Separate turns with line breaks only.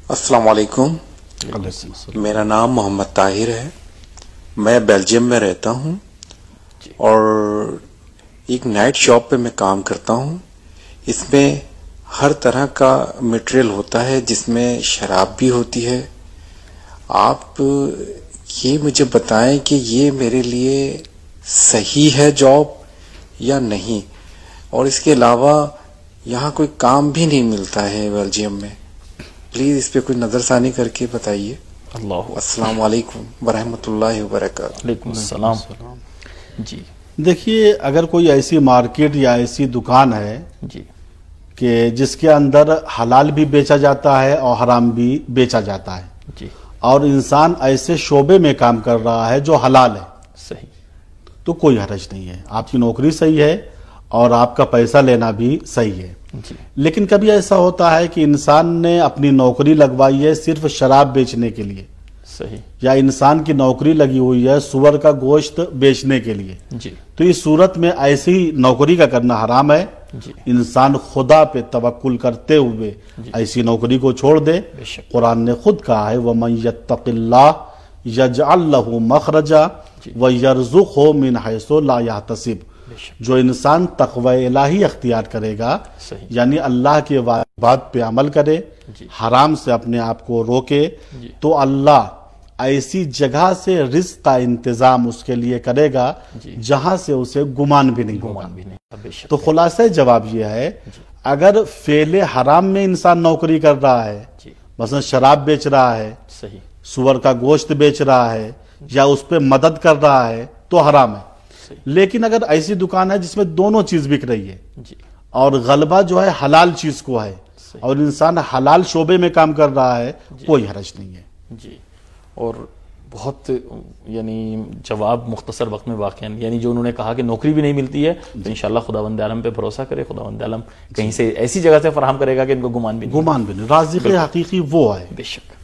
السلام علیکم. میرا نام محمد طاہر ہے. میں بیلجیم میں رہتا ہوں اور ایک نائٹ شاپ پہ میں کام کرتا ہوں. اس میں ہر طرح کا مٹیریل ہوتا ہے جس میں شراب بھی ہوتی ہے. آپ یہ مجھے بتائیں کہ یہ میرے لیے صحیح ہے جاب یا نہیں, اور اس کے علاوہ یہاں کوئی کام بھی نہیں ملتا ہے بیلجیم میں. پلیز اس پہ کوئی نظر ثانی کر کے بتائیے. السلام علیکم ورحمۃ اللہ وبرکاتہ.
وعلیکم السلام. جی
دیکھیے, اگر کوئی ایسی مارکیٹ یا ایسی دکان ہے
جی
کہ جس کے اندر حلال بھی بیچا جاتا ہے اور حرام بھی بیچا جاتا ہے,
جی
اور انسان ایسے شعبے میں کام کر رہا ہے جو حلال ہے,
صحیح,
تو کوئی حرج نہیں ہے. آپ کی نوکری صحیح ہے اور آپ کا پیسہ لینا بھی صحیح ہے.
جی
لیکن کبھی ایسا ہوتا ہے کہ انسان نے اپنی نوکری لگوائی ہے صرف شراب بیچنے کے لیے,
صحیح,
یا انسان کی نوکری لگی ہوئی ہے سور کا گوشت بیچنے کے لیے,
جی
تو اس صورت میں ایسی نوکری کا کرنا حرام ہے.
جی
انسان خدا پہ توکل کرتے ہوئے ایسی نوکری کو چھوڑ دے.
بے شک,
قرآن نے خود کہا ہے وَمَن يَتَّقِ اللَّهَ يَجْعَلْ لَهُ مَخْرَجًا وَيَرْزُقْهُ مِنْ حَيْثُ لَا يَحْتَسِبُ.
بے شک,
جو انسان تقوی الہی اختیار کرے گا,
صحیح,
یعنی اللہ کے بات پہ عمل کرے,
جی
حرام سے اپنے آپ کو روکے,
جی,
تو اللہ ایسی جگہ سے رزق کا انتظام اس کے لیے کرے گا
جی,
جہاں سے اسے گمان بھی نہیں ہوگا.
گمان بھی نہیں. بے شک,
تو خلاصہ جواب یہ ہے, اگر فعل حرام میں انسان نوکری کر رہا ہے,
جی,
مثلا شراب بیچ رہا ہے,
صحیح,
سور کا گوشت بیچ رہا ہے, یا اس پہ مدد کر رہا ہے, تو حرام ہے.
صحیح,
لیکن اگر ایسی دکان ہے جس میں دونوں چیز بک رہی ہے
جی,
اور غلبہ جو ہے حلال چیز کو ہے,
صحیح,
اور انسان حلال شعبے میں کام کر رہا ہے, کوئی حرج نہیں ہے.
جی. اور بہت یعنی جواب مختصر وقت میں واقع, یعنی جو انہوں نے کہا کہ نوکری بھی نہیں ملتی ہے, تو انشاءاللہ خداوند عالم پہ بھروسہ کرے, خداوند عالم کہیں سے ایسی جگہ سے فراہم کرے گا کہ ان کو گمان بھی نہیں.
رازق حقیقی وہ ہے.
بے شک.